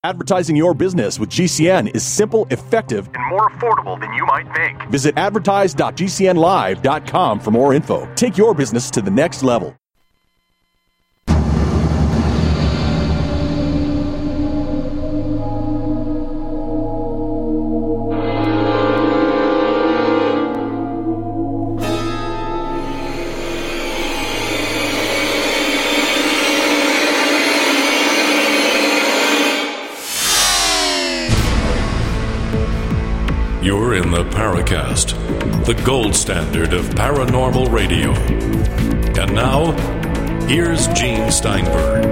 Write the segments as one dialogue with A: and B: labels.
A: Advertising your business with GCN is simple, effective, and more affordable than you might think. Visit advertise.gcnlive.com for more info. Take your business to the next level.
B: You're in the Paracast, the gold standard of paranormal radio. And now, here's Gene Steinberg.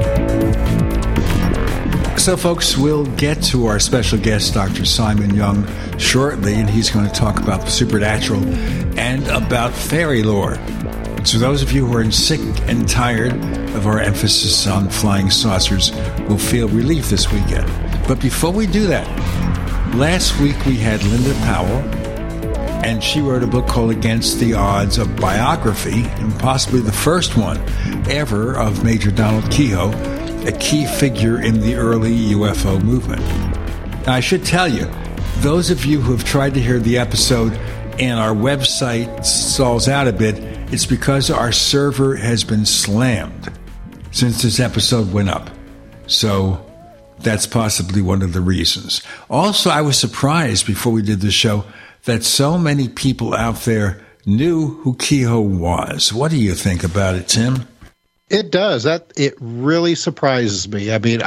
C: So, folks, we'll get to our special guest, Dr. Simon Young, shortly, and he's going to talk about the supernatural and about fairy lore. So those of you who are sick and tired of our emphasis on flying saucers will feel relief this weekend. But before we do that, last week we had Linda Powell, and she wrote a book called Against the Odds, a biography, and possibly the first one ever of Major Donald Keyhoe, a key figure in the early UFO movement. Now, I should tell you, those of you who have tried to hear the episode and our website stalls out a bit, it's because our server has been slammed since this episode went up. So that's possibly one of the reasons. Also, I was surprised before we did the show that so many people out there knew who Keyhoe was. What do you think about it, Tim?
D: It does. It really surprises me. I mean,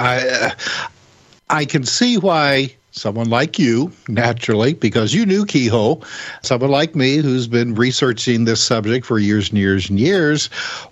D: I can see why someone like you, naturally, because you knew Keyhoe, someone like me who's been researching this subject for years and years and years,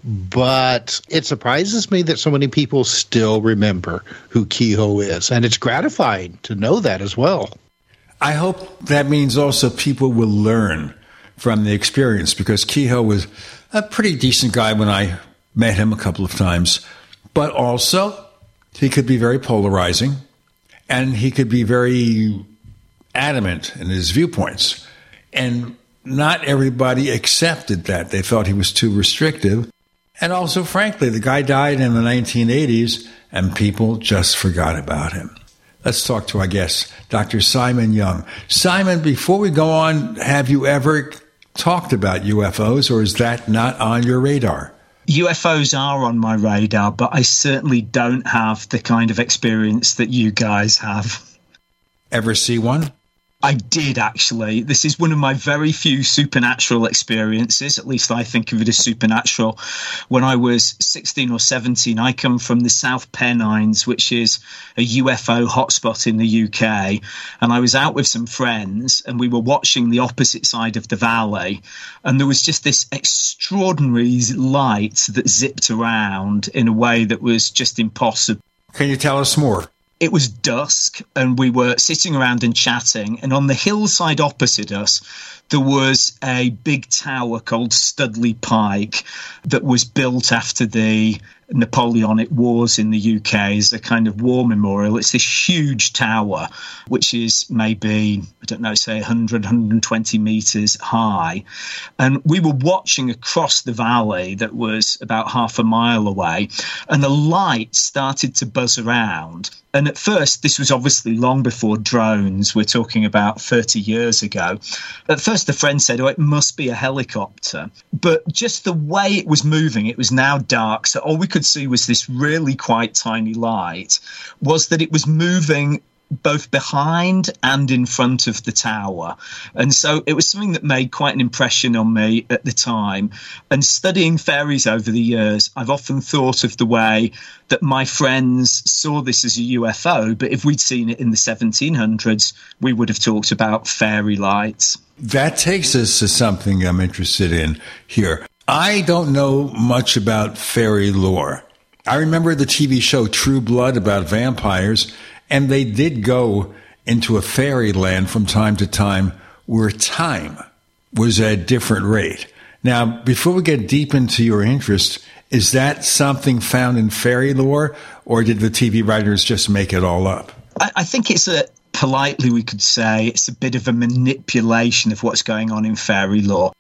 D: but it surprises me that so many people still remember who Keyhoe is, and it's gratifying to know that as well.
C: I hope that means also people will learn from the experience, because Keyhoe was a pretty decent guy when I met him a couple of times, but also he could be very polarizing. And he could be very adamant in his viewpoints. And not everybody accepted that. They felt he was too restrictive. And also, frankly, the guy died in the 1980s, and people just forgot about him. Let's talk to our guest, Dr. Simon Young. Simon, before we go on, have you ever talked about UFOs, or is that not on your radar?
E: UFOs are on my radar, but I certainly don't have the kind of experience that you guys have.
C: Ever see one?
E: I did, actually. This is one of my very few supernatural experiences. At least I think of it as supernatural. When I was 16 or 17, I come from the South Pennines, which is a UFO hotspot in the UK. And I was out with some friends, and we were watching the opposite side of the valley. And there was just this extraordinary light that zipped around in a way that was just impossible.
C: Can you tell us more?
E: It was dusk, and we were sitting around and chatting, and on the hillside opposite us, there was a big tower called Studley Pike that was built after the Napoleonic Wars in the UK as a kind of war memorial. It's this huge tower, which is maybe, I don't know, say 100, 120 meters high. And we were watching across the valley that was about half a mile away, and the light started to buzz around. And at first, this was obviously long before drones. We're talking about 30 years ago. At first, the friend said, oh, it must be a helicopter. But just the way it was moving, it was now dark. So all we could see was this really quite tiny light, was that it was moving both behind and in front of the tower. And so it was something that made quite an impression on me at the time. And studying fairies over the years, I've often thought of the way that my friends saw this as a UFO, but if we'd seen it in the 1700s, we would have talked about fairy lights.
C: That takes us to something I'm interested in here. I don't know much about fairy lore. I remember the TV show True Blood about vampires, and they did go into a fairyland from time to time where time was at a different rate. Now, before we get deep into your interest, is that something found in fairy lore, or did the TV writers just make it all up?
E: I think it's politely we could say it's a bit of a manipulation of what's going on in fairy lore.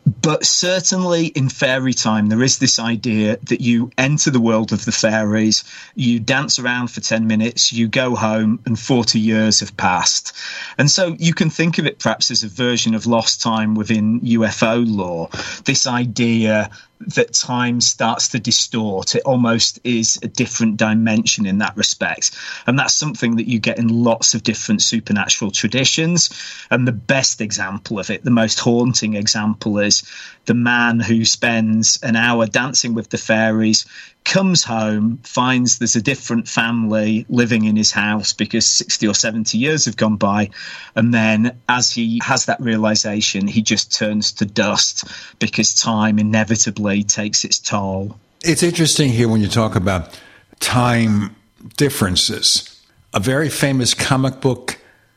E: But certainly in fairy time, there is this idea that you enter the world of the fairies, you dance around for 10 minutes, you go home, and 40 years have passed. And so you can think of it perhaps as a version of lost time within UFO lore, this idea that time starts to distort. It almost is a different dimension in that respect. And that's something that you get in lots of different supernatural traditions. And the best example of it, the most haunting example, is the man who spends an hour dancing with the fairies, comes home, finds there's a different family living in his house because 60 or 70 years have gone by. And then as he has that realization, he just turns to dust because time inevitably takes its toll.
C: It's interesting here when you talk about time differences. A very famous comic book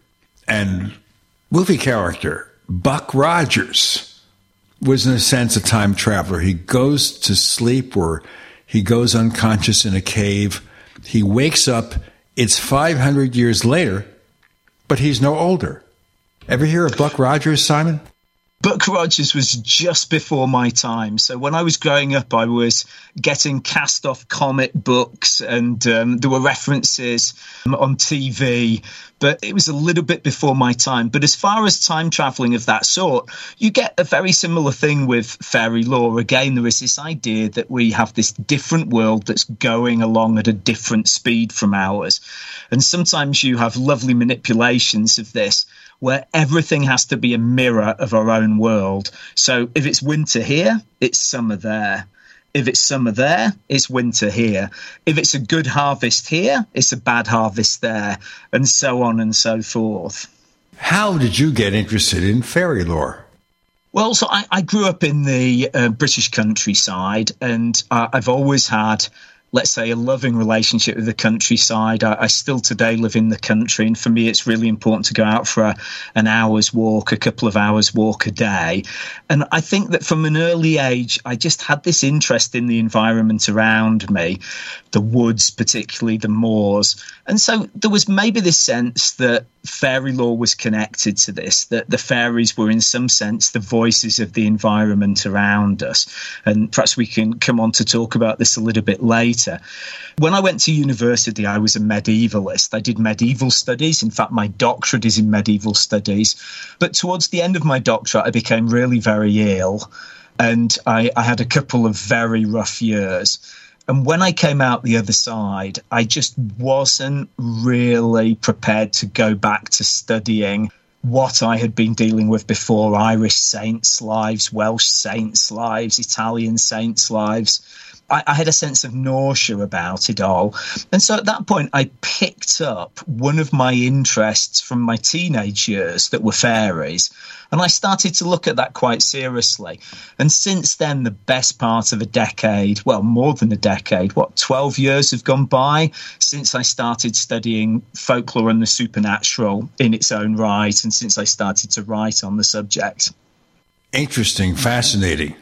C: and movie character, Buck Rogers, was in a sense a time traveler. He goes to sleep or he goes unconscious in a cave. He wakes up. It's 500 years later, but he's no older. Ever hear of Buck Rogers, Simon?
E: Buck Rogers was just before my time. So when I was growing up, I was getting cast-off comic books and there were references on TV, but it was a little bit before my time. But as far as time traveling of that sort, you get a very similar thing with fairy lore. Again, there is this idea that we have this different world that's going along at a different speed from ours. And sometimes you have lovely manipulations of this, where everything has to be a mirror of our own world. So if it's winter here, it's summer there. If it's summer there, it's winter here. If it's a good harvest here, it's a bad harvest there, and so on and so forth.
C: How did you get interested in fairy lore?
E: Well, so I grew up in the British countryside, and I've always had, let's say, a loving relationship with the countryside. I still today live in the country, and for me it's really important to go out for an hour's walk, a couple of hours walk a day. And I think that from an early age I just had this interest in the environment around me, the woods, particularly the moors. And so there was maybe this sense that fairy lore was connected to this, that the fairies were in some sense the voices of the environment around us. And perhaps we can come on to talk about this a little bit later. When I went to university, I was a medievalist. I did medieval studies. In fact, my doctorate is in medieval studies. But towards the end of my doctorate, I became really very ill. And I had a couple of very rough years. And when I came out the other side, I just wasn't really prepared to go back to studying what I had been dealing with before: Irish saints' lives, Welsh saints' lives, Italian saints' lives. I had a sense of nausea about it all. And so at that point, I picked up one of my interests from my teenage years that were fairies. And I started to look at that quite seriously. And since then, the best part of a decade, well, more than a decade, 12 years have gone by since I started studying folklore and the supernatural in its own right, and since I started to write on the subject.
C: Interesting, fascinating.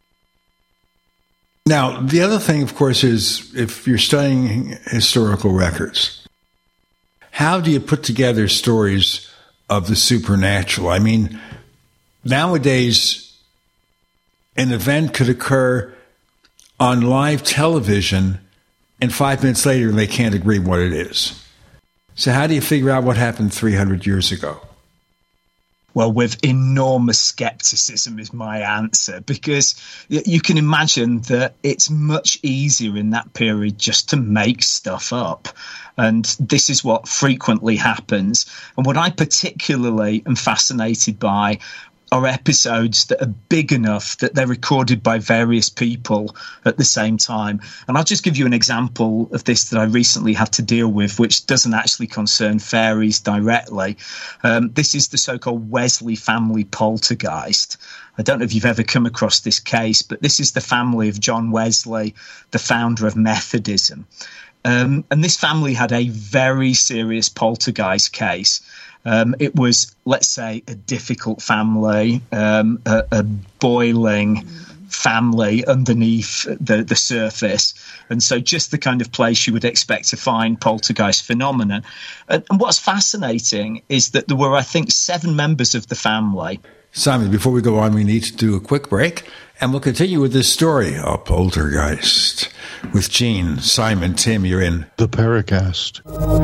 C: Now, the other thing, of course, is if you're studying historical records, how do you put together stories of the supernatural? I mean, nowadays, an event could occur on live television, and 5 minutes later, they can't agree what it is. So how do you figure out what happened 300 years ago?
E: Well, with enormous skepticism is my answer, because you can imagine that it's much easier in that period just to make stuff up. And this is what frequently happens. And what I particularly am fascinated by are episodes that are big enough that they're recorded by various people at the same time. And I'll just give you an example of this that I recently had to deal with, which doesn't actually concern fairies directly. This is the so-called Wesley family poltergeist. I don't know if you've ever come across this case, but this is the family of John Wesley, the founder of Methodism. And this family had a very serious poltergeist case. It was, let's say, a difficult family, a boiling family underneath the surface. And so just the kind of place you would expect to find poltergeist phenomenon. And what's fascinating is that there were, I think, 7 members of the family.
C: Simon, before we go on, we need to do a quick break, and we'll continue with this story, A Poltergeist. With Gene, Simon, Tim, you're in
D: The Paracast.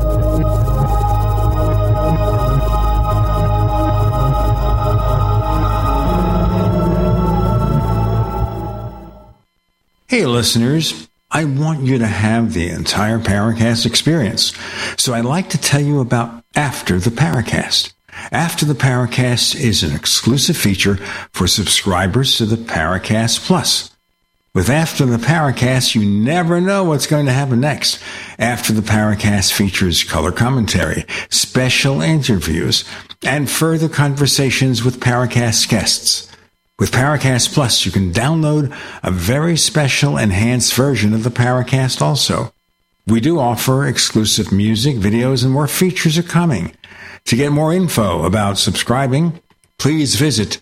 C: Hey, listeners. I want you to have the entire Paracast experience. So I'd like to tell you about After the Paracast. After the Paracast is an exclusive feature for subscribers to the Paracast Plus. With After the Paracast, you never know what's going to happen next. After the Paracast features color commentary, special interviews, and further conversations with Paracast guests. With Paracast Plus, you can download a very special enhanced version of the Paracast also. We do offer exclusive music, videos, and more features are coming. To get more info about subscribing, please visit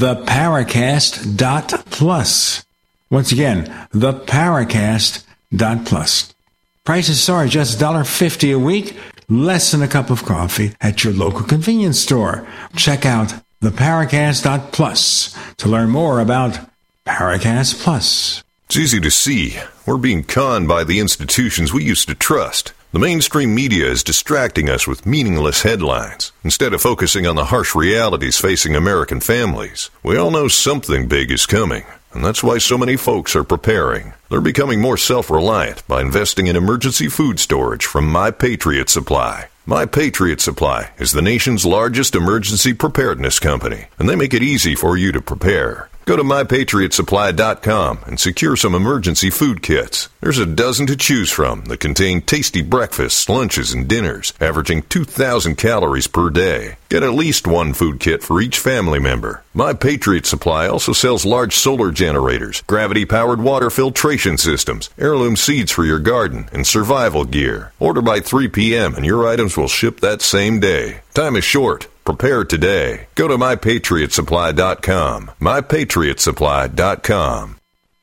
C: theparacast.plus. Once again, theparacast.plus. Prices are just $1.50 a week, less than a cup of coffee at your local convenience store. Check out theparacast.plus to learn more about Paracast Plus.
F: It's easy to see. We're being conned by the institutions we used to trust. The mainstream media is distracting us with meaningless headlines instead of focusing on the harsh realities facing American families. We all know something big is coming, and that's why so many folks are preparing. They're becoming more self-reliant by investing in emergency food storage from My Patriot Supply. My Patriot Supply is the nation's largest emergency preparedness company, and they make it easy for you to prepare. Go to MyPatriotSupply.com and secure some emergency food kits. There's a dozen to choose from that contain tasty breakfasts, lunches, and dinners, averaging 2,000 calories per day. Get at least one food kit for each family member. My Patriot Supply also sells large solar generators, gravity-powered water filtration systems, heirloom seeds for your garden, and survival gear. Order by 3 p.m. and your items will ship that same day. Time is short. Prepare today. Go to MyPatriotSupply.com. MyPatriotSupply.com.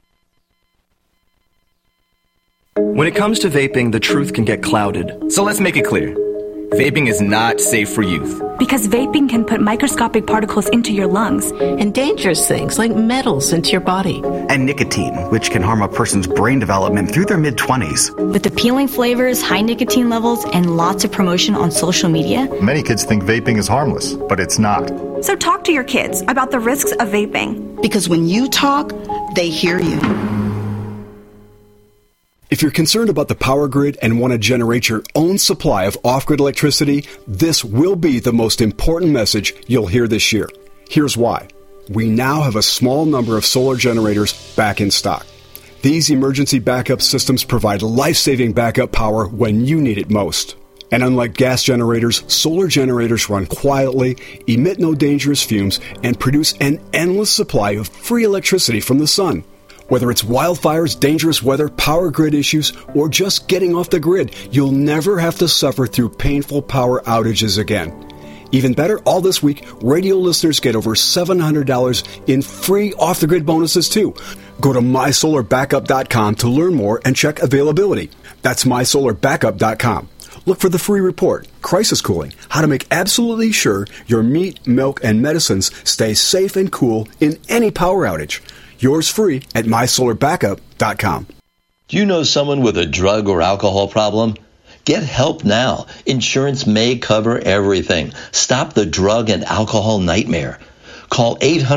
G: When it comes to vaping, the truth can get clouded. So let's make it clear. Vaping is not safe for youth.
H: Because vaping can put microscopic particles into your lungs.
I: And dangerous things like metals into your body.
J: And nicotine, which can harm a person's brain development through their mid-20s.
H: With appealing flavors, high nicotine levels, and lots of promotion on social media.
K: Many kids think vaping is harmless, but it's not.
L: So talk to your kids about the risks of vaping.
I: Because when you talk, they hear you.
M: If you're concerned about the power grid and want to generate your own supply of off-grid electricity, this will be the most important message you'll hear this year. Here's why. We now have a small number of solar generators back in stock. These emergency backup systems provide life-saving backup power when you need it most. And unlike gas generators, solar generators run quietly, emit no dangerous fumes, and produce an endless supply of free electricity from the sun. Whether it's wildfires, dangerous weather, power grid issues, or just getting off the grid, you'll never have to suffer through painful power outages again. Even better, all this week, radio listeners get over $700 in free off-the-grid bonuses too. Go to MySolarBackup.com to learn more and check availability. That's MySolarBackup.com. Look for the free report, Crisis Cooling, how to make absolutely sure your meat, milk, and medicines stay safe and cool in any power outage. Yours free at MySolarBackup.com.
N: Do you know someone with a drug or alcohol problem? Get help now. Insurance may cover everything. Stop the drug and alcohol nightmare. Call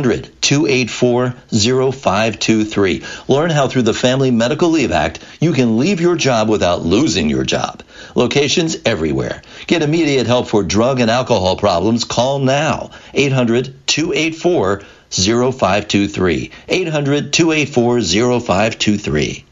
N: 800-284-0523. Learn how through the Family Medical Leave Act you can leave your job without losing your job. Locations everywhere. Get immediate help for drug and alcohol problems. Call now. 800-284-0523. 800-284-0523.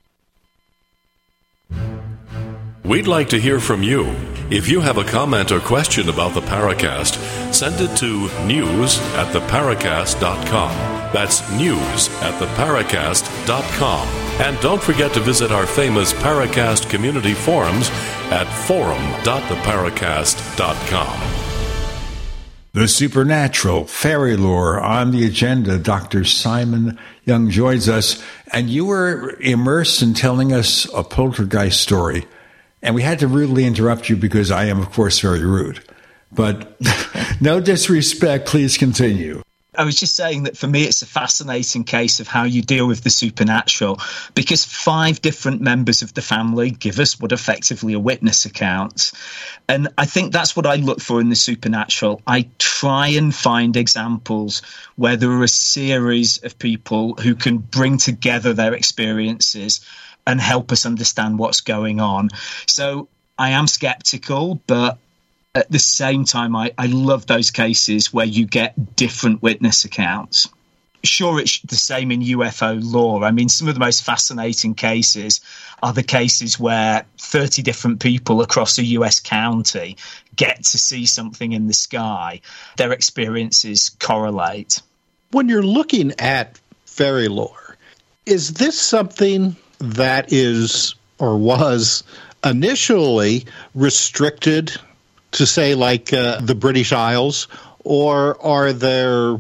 B: We'd like to hear from you. If you have a comment or question about the Paracast, send it to news@theparacast.com. That's news@theparacast.com. And don't forget to visit our famous Paracast community forums at forum.theparacast.com.
C: The supernatural, fairy lore on the agenda. Dr. Simon Young joins us, and you were immersed in telling us a poltergeist story. And we had to rudely interrupt you because I am, of course, very rude. But no disrespect, please continue.
E: I was just saying that for me, it's a fascinating case of how you deal with the supernatural, because 5 different members of the family give us what effectively are witness accounts. And I think that's what I look for in the supernatural. I try and find examples where there are a series of people who can bring together their experiences and help us understand what's going on. So I am skeptical, but at the same time, I love those cases where you get different witness accounts. Sure, it's the same in UFO lore. I mean, some of the most fascinating cases are the cases where 30 different people across a US county get to see something in the sky. Their experiences correlate.
D: When you're looking at fairy lore, is this something that is or was initially restricted to, say, like the British Isles, or are there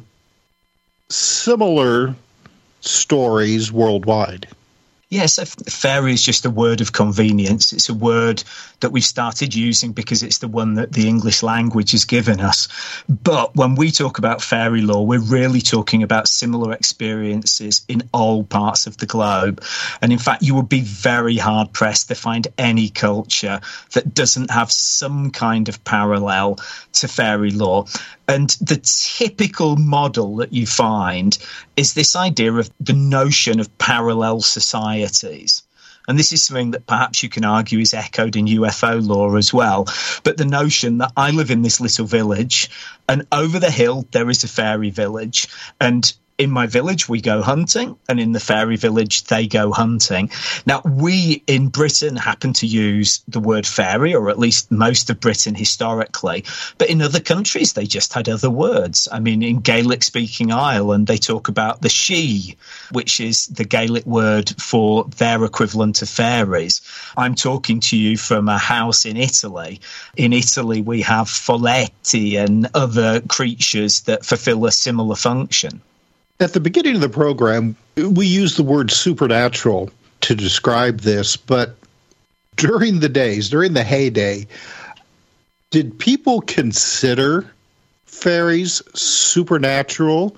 D: similar stories worldwide?
E: Yes, fairy is just a word of convenience. It's a word that we've started using because it's the one that the English language has given us. But when we talk about fairy lore, we're really talking about similar experiences in all parts of the globe. And in fact, you would be very hard-pressed to find any culture that doesn't have some kind of parallel to fairy lore. And the typical model that you find is this idea of the notion of parallel societies. And this is something that perhaps you can argue is echoed in UFO lore as well. But the notion that I live in this little village, and over the hill there is a fairy village, and in my village, we go hunting, and in the fairy village, they go hunting. Now, we in Britain happen to use the word fairy, or at least most of Britain historically, but in other countries, they just had other words. I mean, in Gaelic-speaking Ireland, they talk about the she, which is the Gaelic word for their equivalent of fairies. I'm talking to you from a house in Italy. In Italy, we have folletti and other creatures that fulfill a similar function.
D: At the beginning of the program, we used the word supernatural to describe this, but during the heyday, did people consider fairies supernatural,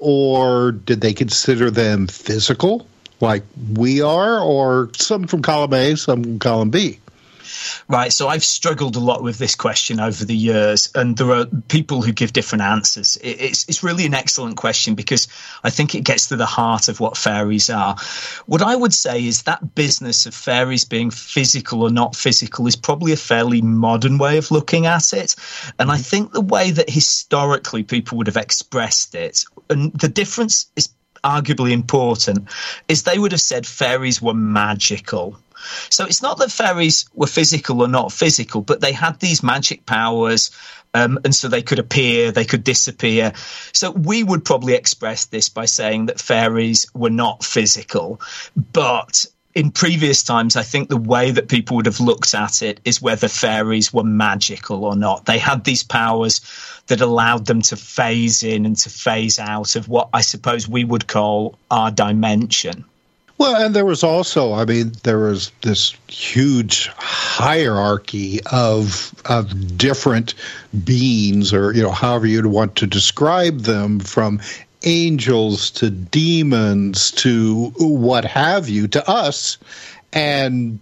D: or did they consider them physical, like we are, or some from column A, some from column B?
E: Right, so I've struggled a lot with this question over the years, and there are people who give different answers. It's really an excellent question because I think it gets to the heart of what fairies are. What I would say is that business of fairies being physical or not physical is probably a fairly modern way of looking at it. And I think the way that historically people would have expressed it, and the difference is arguably important, is they would have said fairies were magical. So it's not that fairies were physical or not physical, but they had these magic powers, and so they could appear, they could disappear. So we would probably express this by saying that fairies were not physical. But in previous times, I think the way that people would have looked at it is whether fairies were magical or not. They had these powers that allowed them to phase in and to phase out of what I suppose we would call our dimension.
D: Well, and there was also, there was this huge hierarchy of different beings, or, however you'd want to describe them, from angels to demons to what have you, to us. And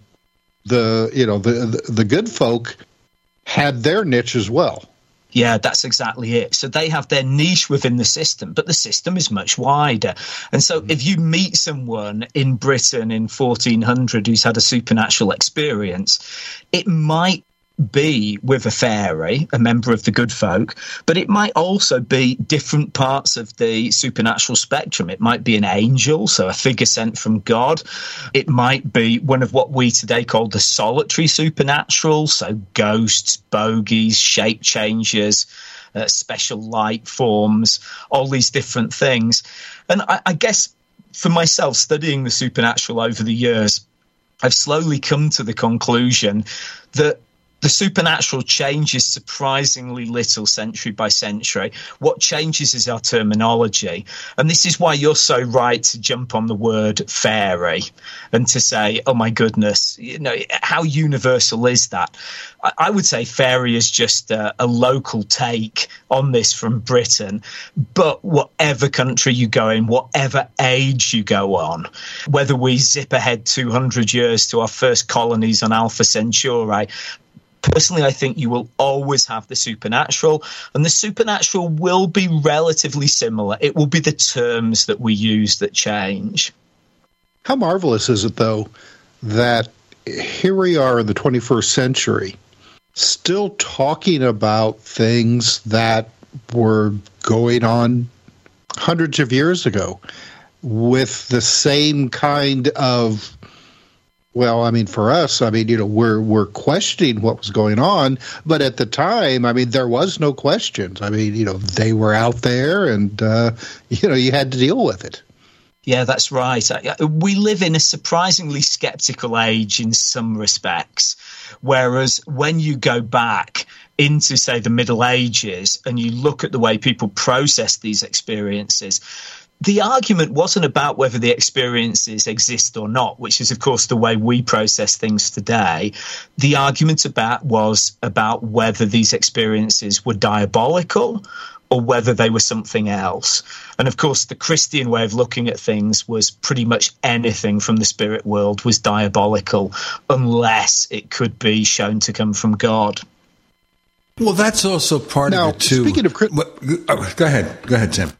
D: the good folk had their niche as well.
E: Yeah, that's exactly it. So they have their niche within the system, but the system is much wider. And so if you meet someone in Britain in 1400 who's had a supernatural experience, it might be with a fairy, a member of the good folk, but it might also be different parts of the supernatural spectrum. It might be an angel, so a figure sent from God. It might be one of what we today call the solitary supernatural, so ghosts, bogies, shape changers, special light forms, all these different things. And I guess for myself, studying the supernatural over the years, I've slowly come to the conclusion that The supernatural changes surprisingly little century by century. What changes is our terminology. And this is why you're so right to jump on the word fairy and to say, oh, my goodness, how universal is that? I would say fairy is just a local take on this from Britain. But whatever country you go in, whatever age you go on, whether we zip ahead 200 years to our first colonies on Alpha Centauri, personally, I think you will always have the supernatural, and the supernatural will be relatively similar. It will be the terms that we use that change.
D: How marvelous is it, though, that here we are in the 21st century, still talking about things that were going on hundreds of years ago with the same kind of, well, I mean, for us, I mean, we're questioning what was going on, but at the time, I mean, there was no questions. I mean, they were out there, and you had to deal with it.
E: Yeah, that's right. We live in a surprisingly skeptical age in some respects, whereas when you go back into, say, the Middle Ages and you look at the way people process these experiences, the argument wasn't about whether the experiences exist or not, which is, of course, the way we process things today. The argument was about whether these experiences were diabolical or whether they were something else. And, of course, the Christian way of looking at things was pretty much anything from the spirit world was diabolical unless it could be shown to come from God.
C: Well, that's also part of it, too.
D: Speaking of...
C: Go ahead, Tim.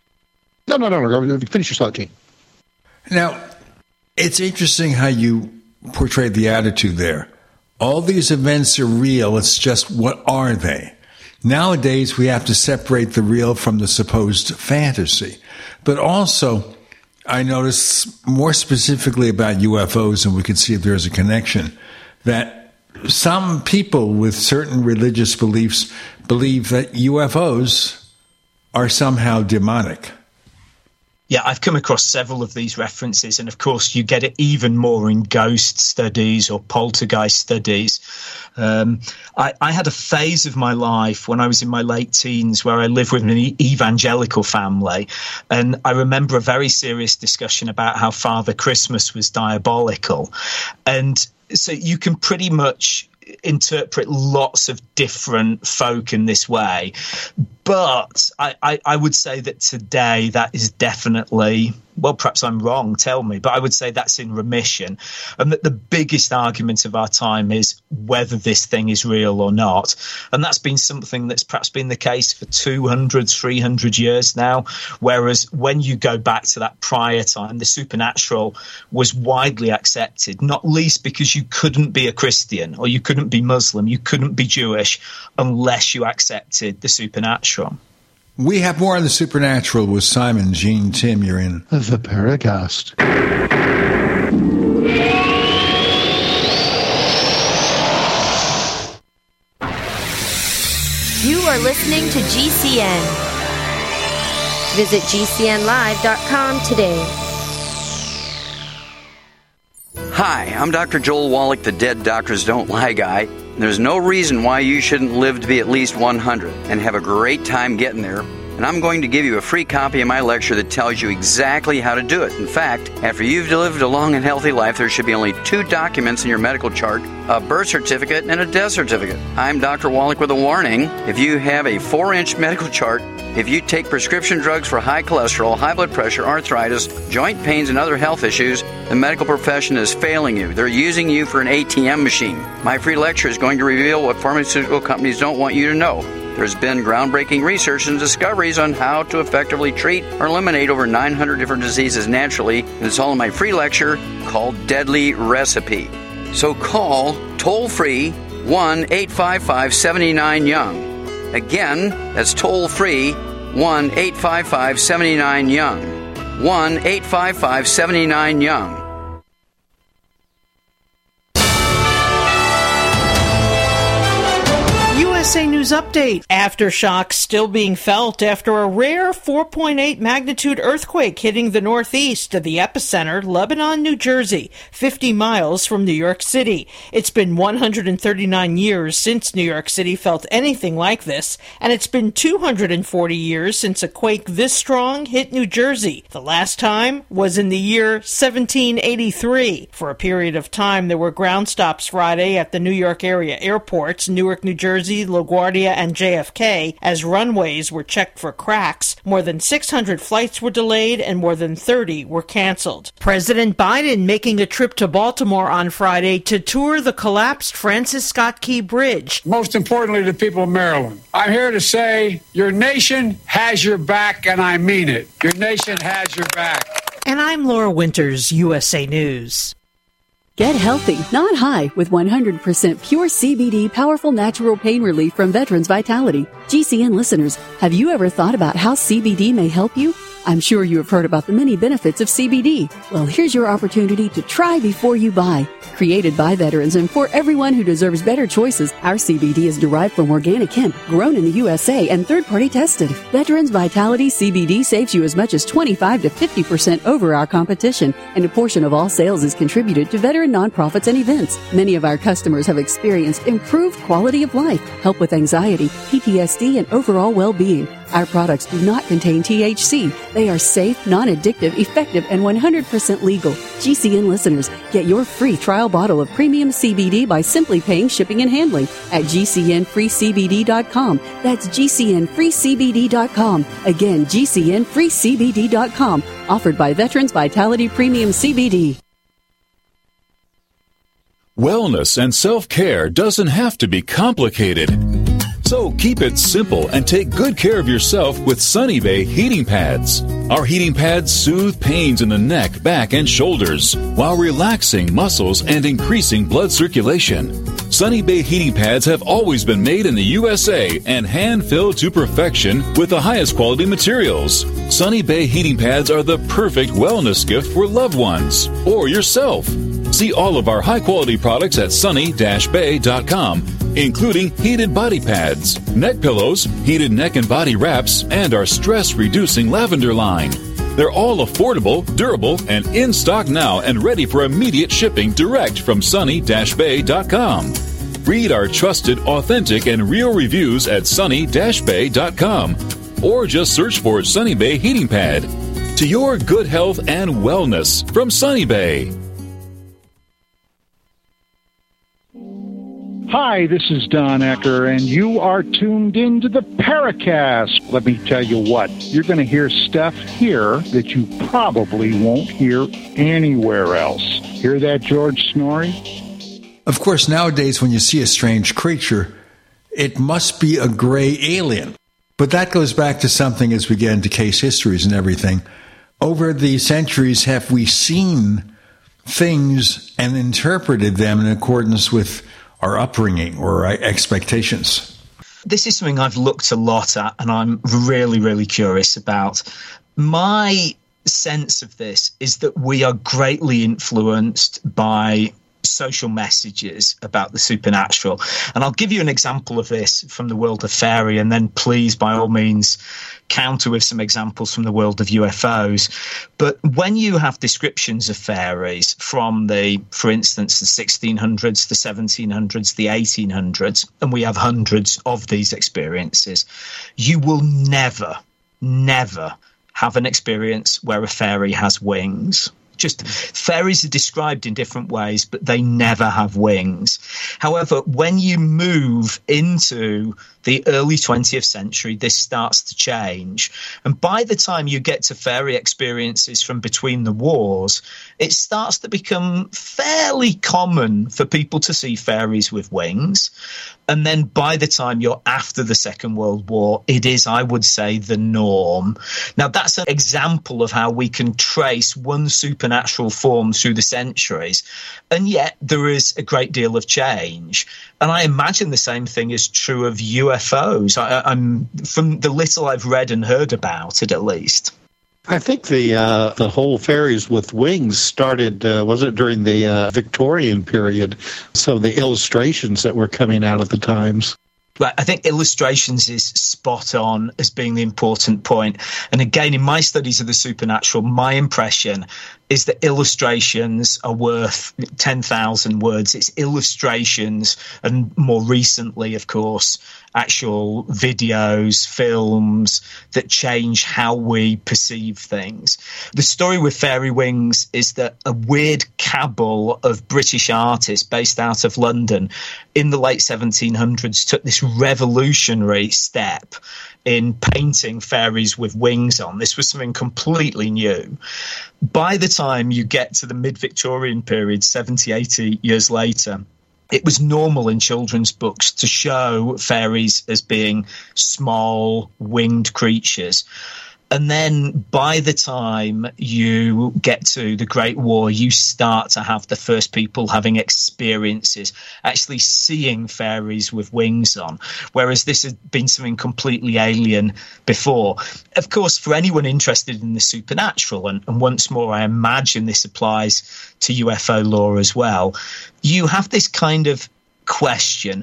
D: No. Finish your thought, Gene.
C: Now, it's interesting how you portrayed the attitude there. All these events are real. It's just, what are they? Nowadays, we have to separate the real from the supposed fantasy. But also, I noticed more specifically about UFOs, and we can see if there's a connection, that some people with certain religious beliefs believe that UFOs are somehow demonic.
E: Yeah, I've come across several of these references, and of course you get it even more in ghost studies or poltergeist studies. I had a phase of my life when I was in my late teens where I lived with an evangelical family, and I remember a very serious discussion about how Father Christmas was diabolical. And so you can pretty much interpret lots of different folk in this way. But I would say that today that is definitely, well, perhaps I'm wrong, tell me, but I would say that's in remission. And that the biggest argument of our time is whether this thing is real or not. And that's been something that's perhaps been the case for 200, 300 years now. Whereas when you go back to that prior time, the supernatural was widely accepted, not least because you couldn't be a Christian or you couldn't be Muslim, you couldn't be Jewish unless you accepted the supernatural.
C: We have more on the supernatural with Simon, Gene, Tim. You're in
D: the Paracast.
O: You are listening to GCN. Visit GCNlive.com today.
P: Hi, I'm Dr. Joel Wallach, the Dead Doctors Don't Lie guy. There's no reason why you shouldn't live to be at least 100 and have a great time getting there. And I'm going to give you a free copy of my lecture that tells you exactly how to do it. In fact, after you've lived a long and healthy life, there should be only 2 documents in your medical chart, a birth certificate and a death certificate. I'm Dr. Wallach with a warning. If you have a 4-inch medical chart, if you take prescription drugs for high cholesterol, high blood pressure, arthritis, joint pains, and other health issues, the medical profession is failing you. They're using you for an ATM machine. My free lecture is going to reveal what pharmaceutical companies don't want you to know. There's been groundbreaking research and discoveries on how to effectively treat or eliminate over 900 different diseases naturally, and it's all in my free lecture called Deadly Recipe. So call toll-free 1-855-79-YOUNG. Again, that's toll-free 1-855-79-YOUNG. 1-855-79-YOUNG.
Q: USA News Update. Aftershocks still being felt after a rare 4.8 magnitude earthquake hitting the northeast of the epicenter, Lebanon, New Jersey, 50 miles from New York City. It's been 139 years since New York City felt anything like this, and it's been 240 years since a quake this strong hit New Jersey. The last time was in the year 1783. For a period of time, there were ground stops Friday at the New York area airports, Newark, New Jersey, LaGuardia, and JFK, as runways were checked for cracks. More than 600 flights were delayed and more than 30 were canceled. President Biden making a trip to Baltimore on Friday to tour the collapsed Francis Scott Key Bridge.
R: Most importantly, to the people of Maryland, I'm here to say your nation has your back, and I mean it. Your nation has your back.
Q: And I'm Laura Winters, USA News.
S: Get healthy, not high, with 100% pure CBD powerful natural pain relief from Veterans Vitality. GCN listeners, have you ever thought about how CBD may help you? I'm sure you have heard about the many benefits of CBD. Well, here's your opportunity to try before you buy. Created by veterans and for everyone who deserves better choices, our CBD is derived from organic hemp, grown in the USA and third-party tested. Veterans Vitality CBD saves you as much as 25 to 50% over our competition, and a portion of all sales is contributed to veteran nonprofits and events. Many of our customers have experienced improved quality of life, help with anxiety, PTSD, and overall well-being. Our products do not contain THC. They are safe, non-addictive, effective, and 100% legal. GCN listeners, get your free trial bottle of premium CBD by simply paying shipping and handling at GCNFreeCBD.com. That's GCNFreeCBD.com. Again, GCNFreeCBD.com. Offered by Veterans Vitality Premium CBD.
T: Wellness and self-care doesn't have to be complicated. So keep it simple and take good care of yourself with Sunny Bay heating pads. Our heating pads soothe pains in the neck, back, and shoulders while relaxing muscles and increasing blood circulation. Sunny Bay heating pads have always been made in the USA and hand-filled to perfection with the highest quality materials. Sunny Bay heating pads are the perfect wellness gift for loved ones or yourself. See all of our high-quality products at sunny-bay.com, including heated body pads, neck pillows, heated neck and body wraps, and our stress-reducing lavender line. They're all affordable, durable, and in stock now and ready for immediate shipping direct from sunny-bay.com. Read our trusted, authentic, and real reviews at sunny-bay.com or just search for Sunny Bay Heating Pad. To your good health and wellness from Sunny Bay.
U: Hi, this is Don Ecker, and you are tuned into the Paracast. Let me tell you what, you're going to hear stuff here that you probably won't hear anywhere else. Hear that, George Snorri?
C: Of course, nowadays when you see a strange creature, it must be a gray alien. But that goes back to something as we get into case histories and everything. Over the centuries, have we seen things and interpreted them in accordance with our upbringing or our expectations?
E: This is something I've looked a lot at, and I'm really, really curious about. My sense of this is that we are greatly influenced by social messages about the supernatural. And I'll give you an example of this from the world of fairy, and then please, by all means, counter with some examples from the world of UFOs. But when you have descriptions of fairies from for instance, the 1600s, the 1700s, the 1800s, and we have hundreds of these experiences, you will never have an experience where a fairy has wings. Just fairies are described in different ways, but they never have wings. However, when you move into the early 20th century, this starts to change. And by the time you get to fairy experiences from between the wars, it starts to become fairly common for people to see fairies with wings. And then by the time you're after the Second World War, it is, I would say, the norm. Now, that's an example of how we can trace one supernatural form through the centuries, and yet there is a great deal of change. And I imagine the same thing is true of UFOs. I'm from the little I've read and heard about it, at least.
D: I think the whole fairies with wings started, was it during the Victorian period? So the illustrations that were coming out at the times.
E: Right, I think illustrations is spot on as being the important point. And again, in my studies of the supernatural, my impression is that illustrations are worth 10,000 words. It's illustrations, and more recently, of course, actual videos, films that change how we perceive things. The story with Fairy Wings is that a weird cabal of British artists based out of London in the late 1700s took this revolutionary step in painting fairies with wings on. This was something completely new. By the time you get to the mid-Victorian period, 70, 80 years later, it was normal in children's books to show fairies as being small, winged creatures. And then by the time you get to the Great War, you start to have the first people having experiences, actually seeing fairies with wings on, whereas this had been something completely alien before. Of course, for anyone interested in the supernatural, and once more, I imagine this applies to UFO lore as well, you have this kind of question.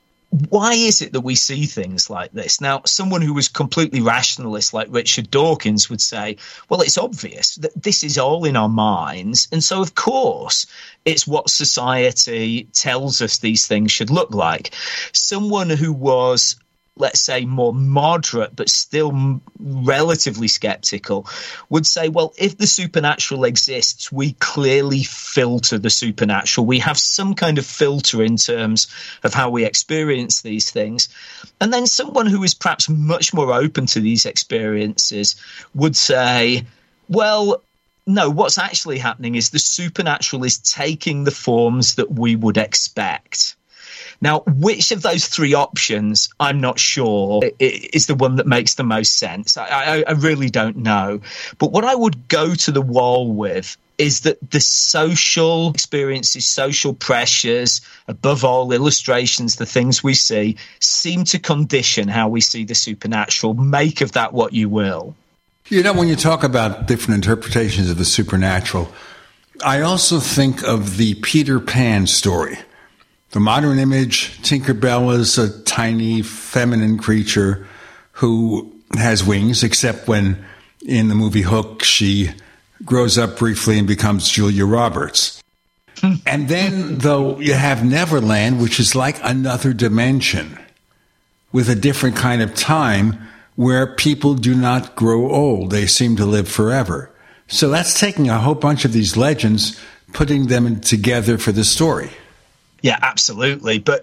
E: Why is it that we see things like this? Now, someone who was completely rationalist like Richard Dawkins would say, well, it's obvious that this is all in our minds. And so, of course, it's what society tells us these things should look like. Someone who was, let's say, more moderate but still relatively skeptical would say, well, if the supernatural exists, we clearly filter the supernatural. We have some kind of filter in terms of how we experience these things. And then someone who is perhaps much more open to these experiences would say, well, no, what's actually happening is the supernatural is taking the forms that we would expect. Now, which of those three options, I'm not sure, is the one that makes the most sense. I really don't know. But what I would go to the wall with is that the social experiences, social pressures, above all, illustrations, the things we see, seem to condition how we see the supernatural. Make of that what you will.
C: You know, when you talk about different interpretations of the supernatural, I also think of the Peter Pan story. The modern image, Tinkerbell is a tiny feminine creature who has wings, except when in the movie Hook, she grows up briefly and becomes Julia Roberts. And then, though, you have Neverland, which is like another dimension with a different kind of time where people do not grow old. They seem to live forever. So that's taking a whole bunch of these legends, putting them together for the story.
E: Yeah, absolutely. But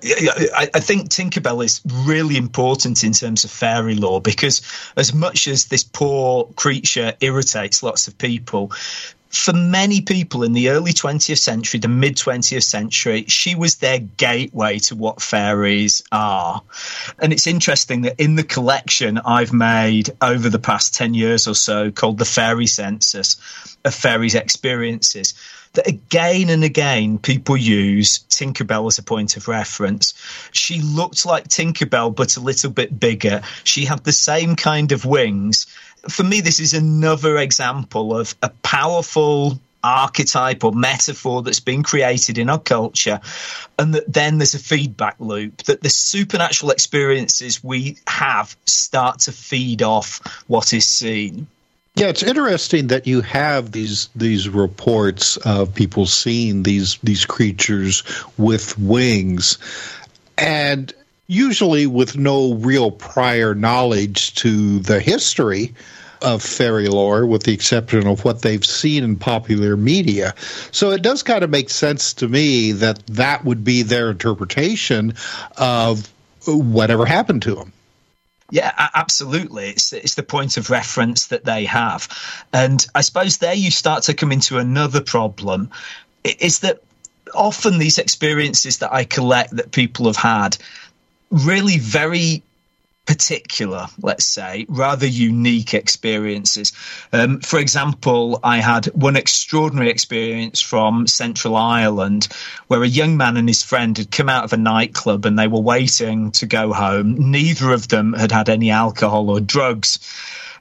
E: I think Tinkerbell is really important in terms of fairy lore, because as much as this poor creature irritates lots of people, for many people in the early 20th century, the mid-20th century, she was their gateway to what fairies are. And it's interesting that in the collection I've made over the past 10 years or so, called the Fairy Census of Fairies' Experiences, that again and again people use Tinkerbell as a point of reference. She looked like Tinkerbell, but a little bit bigger. She had the same kind of wings. For me, this is another example of a powerful archetype or metaphor that's been created in our culture, and that then there's a feedback loop, that the supernatural experiences we have start to feed off what is seen.
D: Yeah, it's interesting that you have these reports of people seeing these creatures with wings, and usually with no real prior knowledge to the history of fairy lore, with the exception of what they've seen in popular media. So it does kind of make sense to me that that would be their interpretation of whatever happened to them.
E: Yeah, absolutely. It's the point of reference that they have. And I suppose there you start to come into another problem, is that often these experiences that I collect that people have had, really very particular, let's say, rather unique experiences. For example, I had one extraordinary experience from Central Ireland where a young man and his friend had come out of a nightclub and they were waiting to go home. Neither of them had had any alcohol or drugs.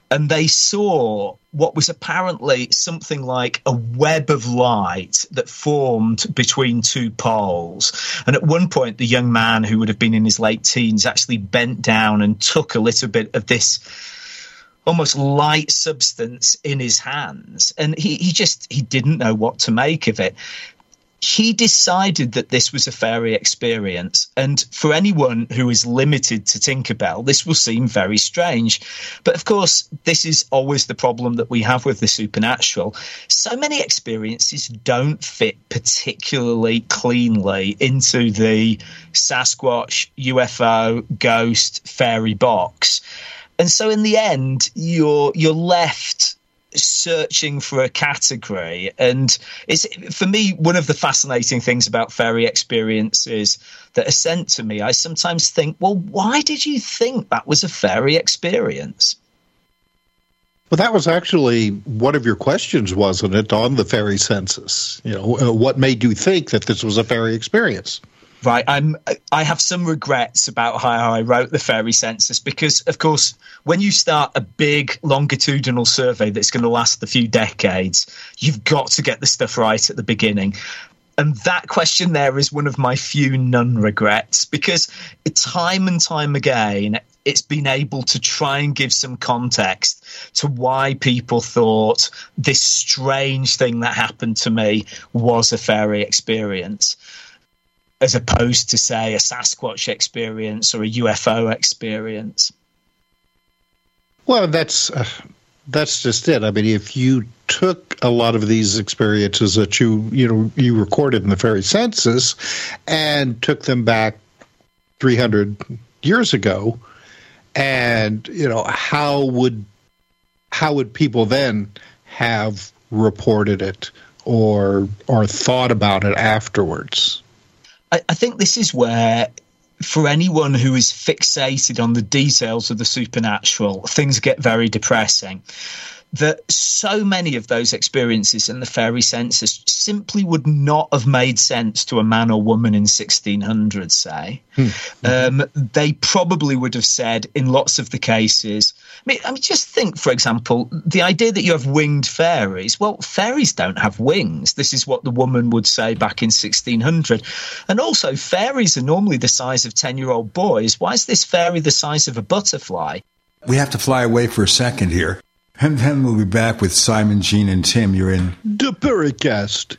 E: and they saw what was apparently something like a web of light that formed between two poles. And at one point, the young man, who would have been in his late teens, actually bent down and took a little bit of this almost light substance in his hands. And he didn't know what to make of it. He decided that this was a fairy experience. And for anyone who is limited to Tinkerbell, this will seem very strange. But of course, this is always the problem that we have with the supernatural. So many experiences don't fit particularly cleanly into the Sasquatch, UFO, ghost, fairy box. And so in the end, you're left searching for a category. And it's, for me, one of the fascinating things about fairy experiences that are sent to me, I sometimes think, well, why did you think that was a fairy experience?
D: Well, that was actually one of your questions, wasn't it, on the fairy census? You know, what made you think that this was a fairy experience?
E: Right. I have some regrets about how I wrote the fairy census because, of course, when you start a big longitudinal survey that's going to last a few decades, you've got to get the stuff right at the beginning. And that question there is one of my few non-regrets because time and time again, it's been able to try and give some context to why people thought this strange thing that happened to me was a fairy experience, as opposed to, say, a Sasquatch experience or a UFO experience.
D: Well, that's just it. I mean, if you took a lot of these experiences that you recorded in the fairy census and took them back 300 years ago, and how would people then have reported it or thought about it afterwards?
E: I think this is where, for anyone who is fixated on the details of the supernatural, things get very depressing. That so many of those experiences in the fairy census simply would not have made sense to a man or woman in 1600, say. They probably would have said, in lots of the cases, I mean, just think, for example, the idea that you have winged fairies. Well, fairies don't have wings. This is what the woman would say back in 1600. And also, fairies are normally the size of 10-year-old boys. Why is this fairy the size of a butterfly?
C: We have to fly away for a second here. And then we'll be back with Simon, Gene, and Tim. You're in
D: the Paracast.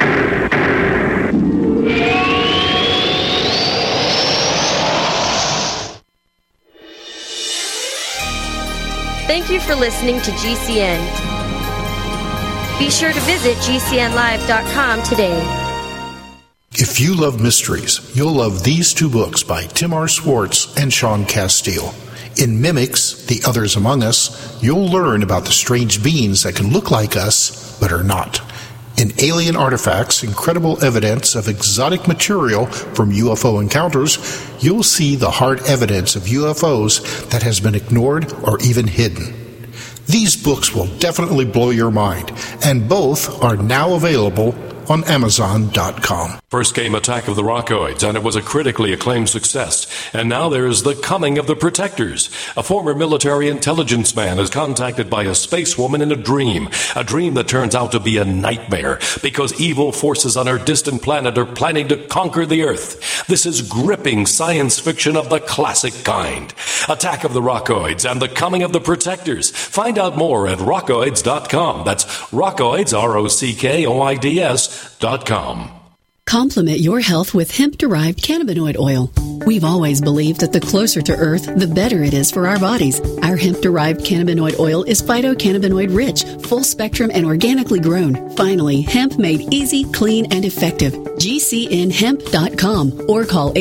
O: Thank you for listening to GCN. Be sure to visit GCNlive.com today.
A: If you love mysteries, you'll love these two books by Tim R. Swartz and Sean Castile. In Mimics, The Others Among Us, you'll learn about the strange beings that can look like us, but are not. In Alien Artifacts, Incredible Evidence of Exotic Material from UFO Encounters, you'll see the hard evidence of UFOs that has been ignored or even hidden. These books will definitely blow your mind, and both are now available on Amazon.com.
B: First came Attack of the Rockoids, and it was a critically acclaimed success. And now there's The Coming of the Protectors. A former military intelligence man is contacted by a space woman in a dream that turns out to be a nightmare because evil forces on her distant planet are planning to conquer the Earth. This is gripping science fiction of the classic kind. Attack of the Rockoids and The Coming of the Protectors. Find out more at rockoids.com. That's Rockoids, ROCKOIDS.com.
S: Complement your health with hemp-derived cannabinoid oil. We've always believed that the closer to Earth, the better it is for our bodies. Our hemp-derived cannabinoid oil is phytocannabinoid-rich, full-spectrum, and organically grown. Finally, hemp made easy, clean, and effective. GCNhemp.com or call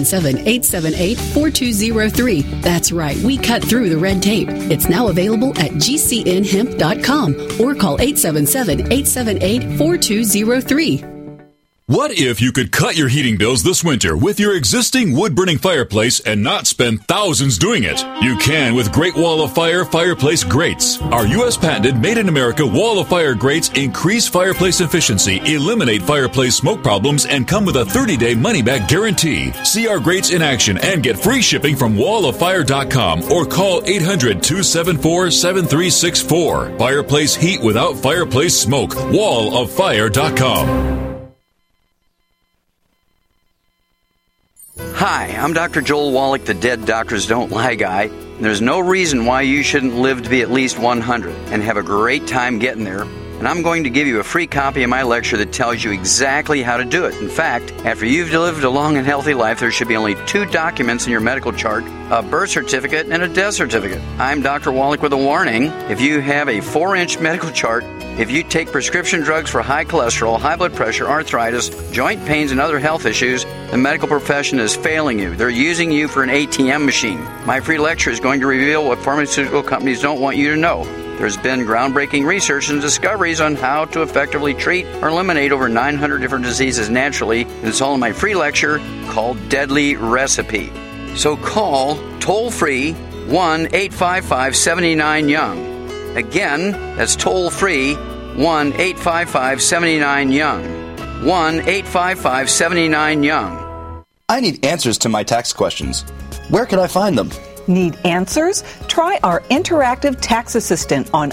S: 877-878-4203. That's right, we cut through the red tape. It's now available at GCNhemp.com or call 877-878-4203.
T: What if you could cut your heating bills this winter with your existing wood-burning fireplace and not spend thousands doing it? You can with Great Wall of Fire fireplace grates. Our U.S. patented made-in-America Wall of Fire grates increase fireplace efficiency, eliminate fireplace smoke problems, and come with a 30-day money-back guarantee. See our grates in action and get free shipping from walloffire.com or call 800-274-7364. Fireplace heat without fireplace smoke. walloffire.com.
P: Hi, I'm Dr. Joel Wallach, the Dead Doctors Don't Lie guy. There's no reason why you shouldn't live to be at least 100 and have a great time getting there. And I'm going to give you a free copy of my lecture that tells you exactly how to do it. In fact, after you've lived a long and healthy life, there should be only 2 documents in your medical chart, a birth certificate and a death certificate. I'm Dr. Wallach with a warning. If you have a 4-inch medical chart, if you take prescription drugs for high cholesterol, high blood pressure, arthritis, joint pains, and other health issues, the medical profession is failing you. They're using you for an ATM machine. My free lecture is going to reveal what pharmaceutical companies don't want you to know. There's been groundbreaking research and discoveries on how to effectively treat or eliminate over 900 different diseases naturally. And it's all in my free lecture called Deadly Recipe. So call toll-free 1-855-79-YOUNG. Again, that's toll-free 1-855-79-YOUNG. 1-855-79-YOUNG.
F: I need answers to my tax questions. Where can I find them?
V: Need answers? Try our interactive tax assistant on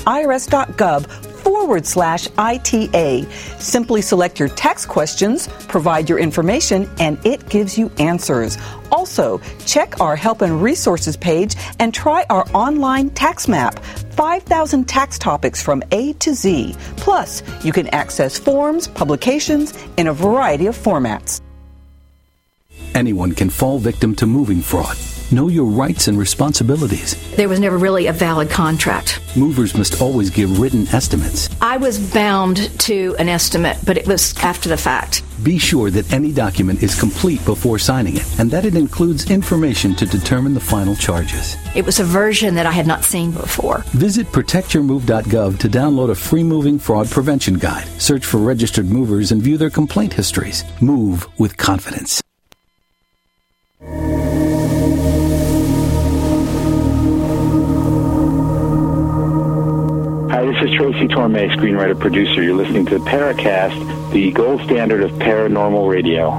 V: irs.gov/ITA. Simply select your tax questions, provide your information, and it gives you answers. Also, check our Help and Resources page and try our online tax map. 5,000 tax topics from A to Z. Plus, you can access forms, publications in a variety of formats.
W: Anyone can fall victim to moving fraud. Know your rights and responsibilities.
X: There was never really a valid contract.
W: Movers must always give written estimates.
X: I was bound to an estimate, but it was after the fact.
W: Be sure that any document is complete before signing it, and that it includes information to determine the final charges.
X: It was a version that I had not seen before.
W: Visit protectyourmove.gov to download a free moving fraud prevention guide. Search for registered movers and view their complaint histories. Move with confidence.
U: Hi, this is Tracy Torme, screenwriter, producer. You're listening to Paracast, the gold standard of paranormal radio.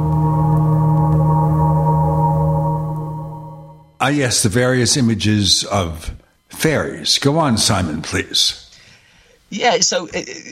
C: Yes, the various images of fairies. Go on, Simon, please.
E: Yeah, so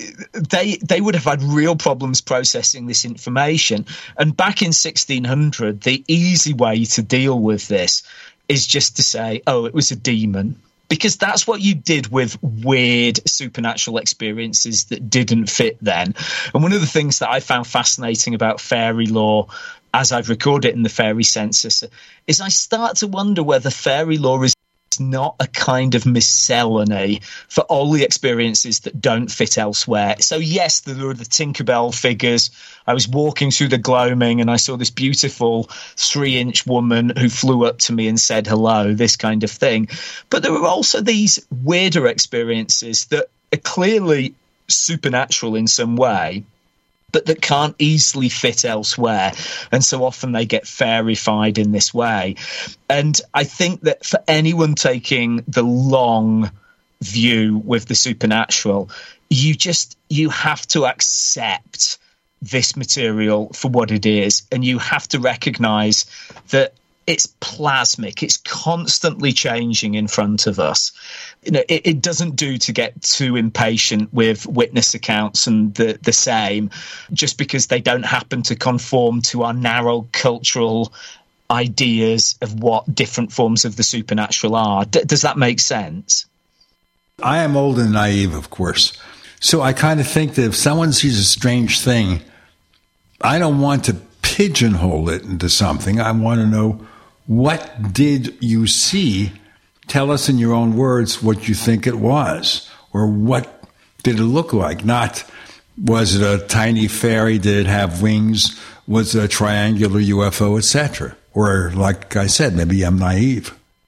E: they would have had real problems processing this information. And back in 1600, the easy way to deal with this is just to say, oh, it was a demon. Because that's what you did with weird supernatural experiences that didn't fit then. And one of the things that I found fascinating about fairy lore, as I've recorded in the Fairy Census, is I start to wonder whether fairy lore is not a kind of miscellany for all the experiences that don't fit elsewhere. So yes, there were the Tinkerbell figures. I was walking through the gloaming and I saw this beautiful 3-inch woman who flew up to me and said hello, this kind of thing. But there were also these weirder experiences that are clearly supernatural in some way, but that can't easily fit elsewhere. And so often they get fairified in this way. And I think that for anyone taking the long view with the supernatural, you have to accept this material for what it is. And you have to recognize that it's plasmic. It's constantly changing in front of us. You know, it doesn't do to get too impatient with witness accounts and the same, just because they don't happen to conform to our narrow cultural ideas of what different forms of the supernatural are. Does that make sense?
C: I am old and naive, of course. So I kind of think that if someone sees a strange thing, I don't want to pigeonhole it into something. I want to know, what did you see? Tell us in your own words what you think it was, or what did it look like? Not, was it a tiny fairy? Did it have wings? Was it a triangular UFO, etc.? Or, like I said, maybe I'm naive.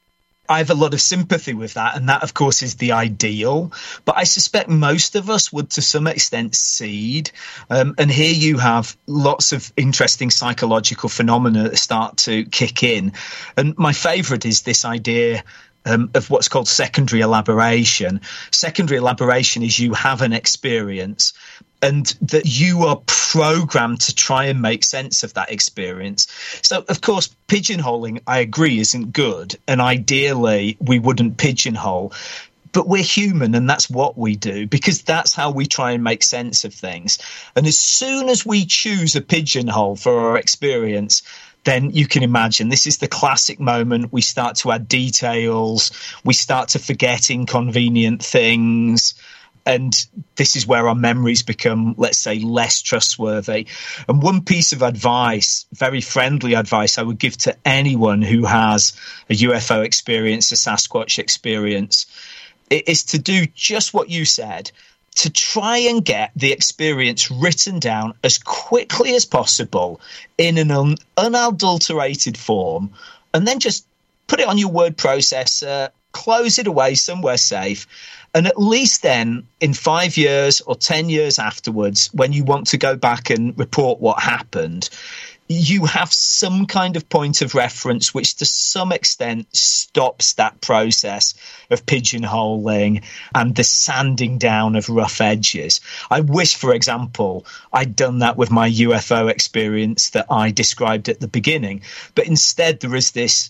E: I have a lot of sympathy with that, and that, of course, is the ideal. But I suspect most of us would, to some extent, cede. And here you have lots of interesting psychological phenomena that start to kick in. And my favourite is this idea of what's called secondary elaboration. Secondary elaboration is you have an experience, and that you are programmed to try and make sense of that experience. So, of course, pigeonholing, I agree, isn't good. And ideally, we wouldn't pigeonhole. But we're human, and that's what we do, because that's how we try and make sense of things. And as soon as we choose a pigeonhole for our experience, then you can imagine this is the classic moment. We start to add details. We start to forget inconvenient things. And this is where our memories become, let's say, less trustworthy. And one piece of advice, very friendly advice, I would give to anyone who has a UFO experience, a Sasquatch experience, is to do just what you said, to try and get the experience written down as quickly as possible in an unadulterated form, and then just put it on your word processor, close it away somewhere safe. And at least then, in 5 years or 10 years afterwards, when you want to go back and report what happened, you have some kind of point of reference which to some extent stops that process of pigeonholing and the sanding down of rough edges. I wish, for example, I'd done that with my UFO experience that I described at the beginning. But instead, there is this,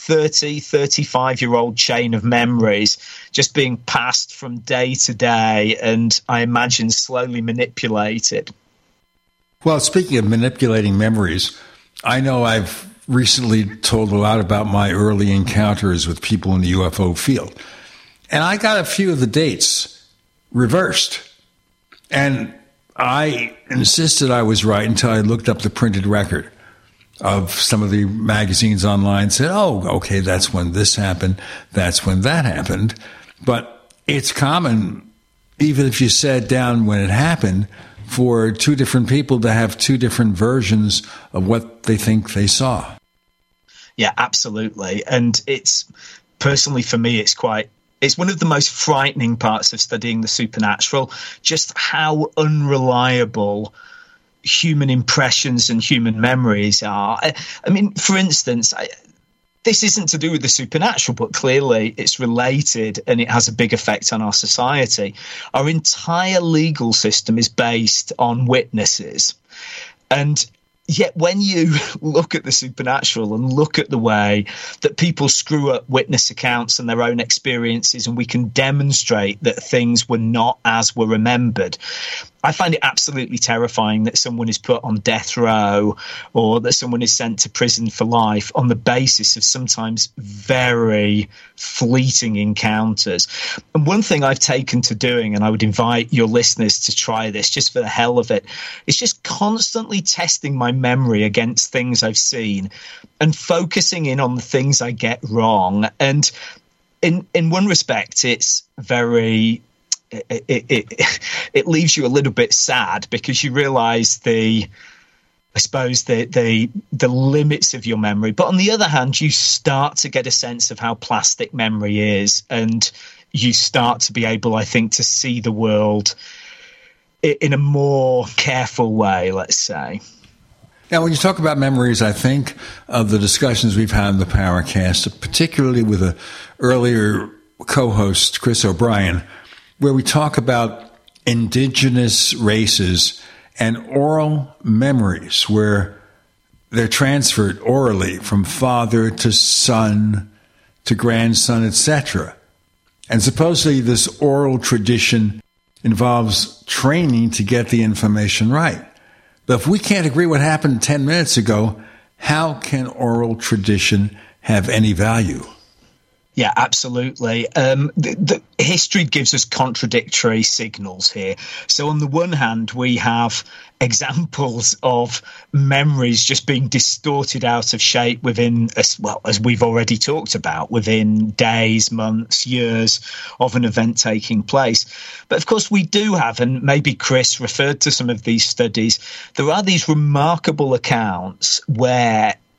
E: 35-year-old chain of memories just being passed from day to day and I imagine slowly manipulated.
C: Well, speaking of manipulating memories, I know I've recently told a lot about my early encounters with people in the UFO field. And I got a few of the dates reversed. And I insisted I was right until I looked up the printed record of some of the magazines online and said, oh, okay, that's when this happened. That's when that happened. But it's common, even if you sat down when it happened, for two different people to have two different versions of what they think they saw.
E: Yeah, absolutely. And it's personally for me, it's one of the most frightening parts of studying the supernatural, just how unreliable human impressions and human memories are. I mean, for instance, this isn't to do with the supernatural, but clearly it's related and it has a big effect on our society. Our entire legal system is based on witnesses. And yet when you look at the supernatural and look at the way that people screw up witness accounts and their own experiences, and we can demonstrate that things were not as were remembered, I find it absolutely terrifying that someone is put on death row or that someone is sent to prison for life on the basis of sometimes very fleeting encounters. And one thing I've taken to doing, and I would invite your listeners to try this just for the hell of it, is just constantly testing my memory against things I've seen and focusing in on the things I get wrong. And in one respect, it's very... It leaves you a little bit sad because you realize the limits of your memory. But on the other hand, you start to get a sense of how plastic memory is, and you start to be able, I think, to see the world in a more careful way, let's say.
C: Now, when you talk about memories, I think of the discussions we've had in the Powercast, particularly with an earlier co-host, Chris O'Brien, where we talk about indigenous races and oral memories, where they're transferred orally from father to son to grandson, etc. And supposedly this oral tradition involves training to get the information right. But if we can't agree what happened 10 minutes ago, how can oral tradition have any value?
E: Yeah, absolutely. The history gives us contradictory signals here. So on the one hand, we have examples of memories just being distorted out of shape within, as we've already talked about, within days, months, years of an event taking place. But of course, we do have, and maybe Chris referred to some of these studies, there are these remarkable accounts where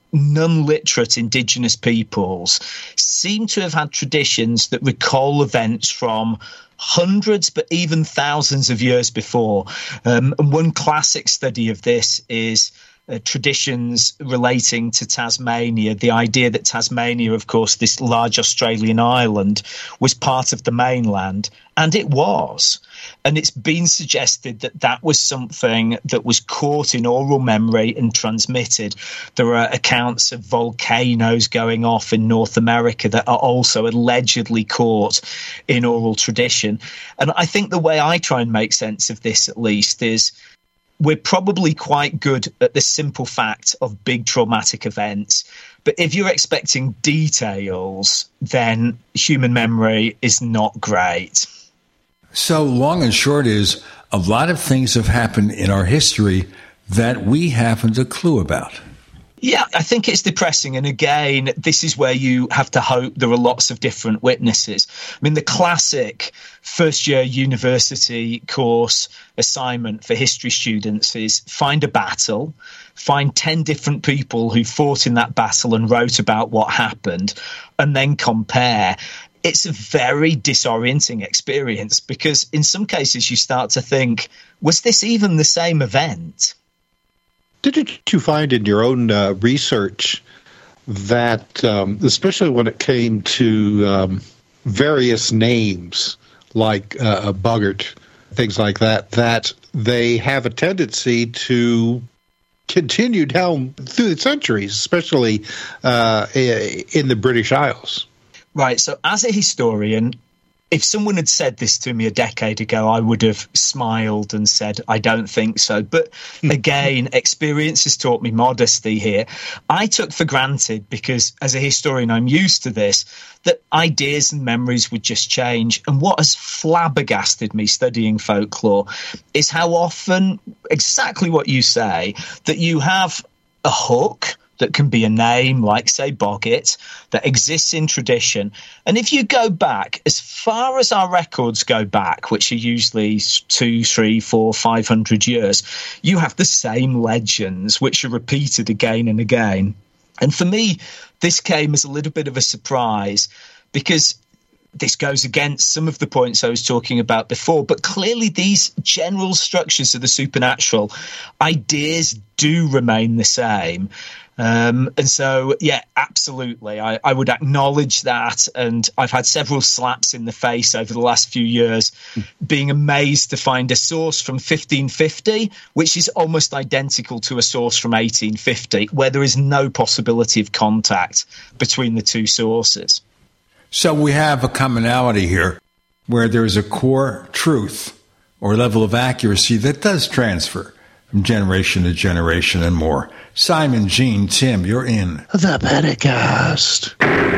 E: non-literate indigenous peoples seem to have had traditions that recall events from hundreds, but even thousands of years before. And one classic study of this is traditions relating to Tasmania, the idea that Tasmania, of course, this large Australian island, was part of the mainland, and it was. And it's been suggested that that was something that was caught in oral memory and transmitted. There are accounts of volcanoes going off in North America that are also allegedly caught in oral tradition. And I think the way I try and make sense of this, at least, is we're probably quite good at the simple fact of big traumatic events. But if you're expecting details, then human memory is not great.
C: So long and short is, a lot of things have happened in our history that we haven't a clue about.
E: Yeah, I think it's depressing. And again, this is where you have to hope there are lots of different witnesses. I mean, the classic first-year university course assignment for history students is find a battle, find 10 different people who fought in that battle and wrote about what happened, and then compare. It's a very disorienting experience because in some cases you start to think, was this even the same event?
D: Didn't you find in your own research that, especially when it came to various names like Boggart, things like that, that they have a tendency to continue down through the centuries, especially in the British Isles?
E: Right. So as a historian, if someone had said this to me a decade ago, I would have smiled and said, I don't think so. But again, experience has taught me modesty here. I took for granted, because as a historian, I'm used to this, that ideas and memories would just change. And what has flabbergasted me studying folklore is how often, exactly what you say, that you have a hook that can be a name, like, say, Boggart, that exists in tradition. And if you go back, as far as our records go back, which are usually 200, 300, 400, 500 years, you have the same legends, which are repeated again and again. And for me, this came as a little bit of a surprise, because this goes against some of the points I was talking about before, but clearly these general structures of the supernatural, ideas do remain the same. And so, yeah, absolutely, I would acknowledge that. And I've had several slaps in the face over the last few years, being amazed to find a source from 1550, which is almost identical to a source from 1850, where there is no possibility of contact between the two sources.
C: So we have a commonality here where there is a core truth or level of accuracy that does transfer from generation to generation and more. Simon, Gene, Tim, you're in
D: the Paracast.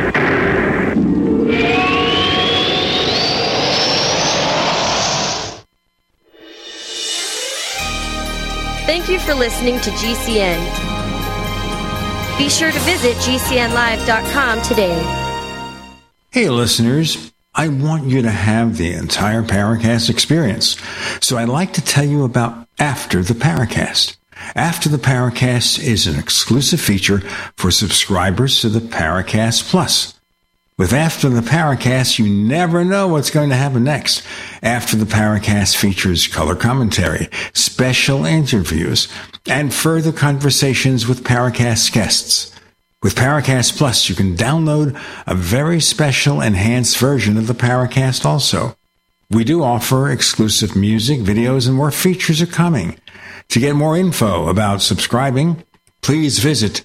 O: Thank you for listening to GCN. Be sure to visit GCNlive.com today.
C: Hey, listeners, I want you to have the entire Paracast experience. So I'd like to tell you about After the Paracast. After the Paracast is an exclusive feature for subscribers to the Paracast Plus. With After the Paracast, you never know what's going to happen next. After the Paracast features color commentary, special interviews, and further conversations with Paracast guests. With Paracast Plus, you can download a very special enhanced version of the Paracast also. We do offer exclusive music, videos, and more features are coming. To get more info about subscribing, please visit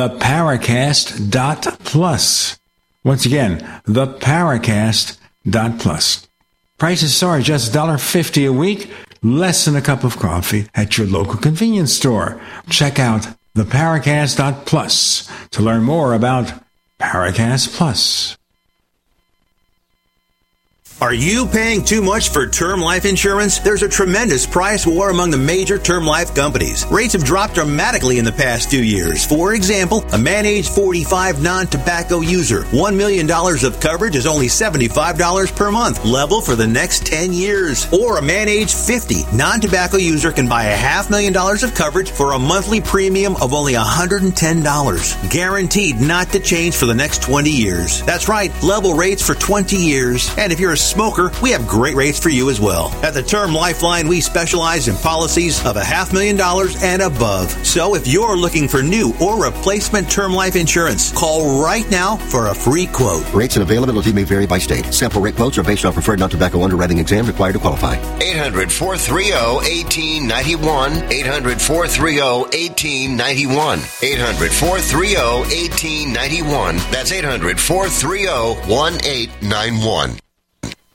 C: theparacast.plus. Once again, theparacast.plus. Prices are just $1.50 a week, less than a cup of coffee at your local convenience store. Check out theparacast.plus to learn more about Paracast Plus.
G: Are you paying too much for term life insurance? There's a tremendous price war among the major term life companies. Rates have dropped dramatically in the past 2 years. For example, a man age 45 non-tobacco user, $1 million of coverage is only $75 per month, level for the next 10 years. Or a man age 50 non-tobacco user can buy $500,000 of coverage for a monthly premium of only $110. Guaranteed not to change for the next 20 years. That's right, level rates for 20 years. And if you're a smoker, we have great rates for you as well. At the Term Lifeline, we specialize in policies of $500,000 and above. So if you're looking for new or replacement term life insurance, call right now for a free quote.
H: Rates and availability may vary by state. Sample rate quotes are based on preferred non-tobacco underwriting exam required to qualify.
J: 800-430-1891. 800-430-1891. 800-430-1891. That's 800-430-1891.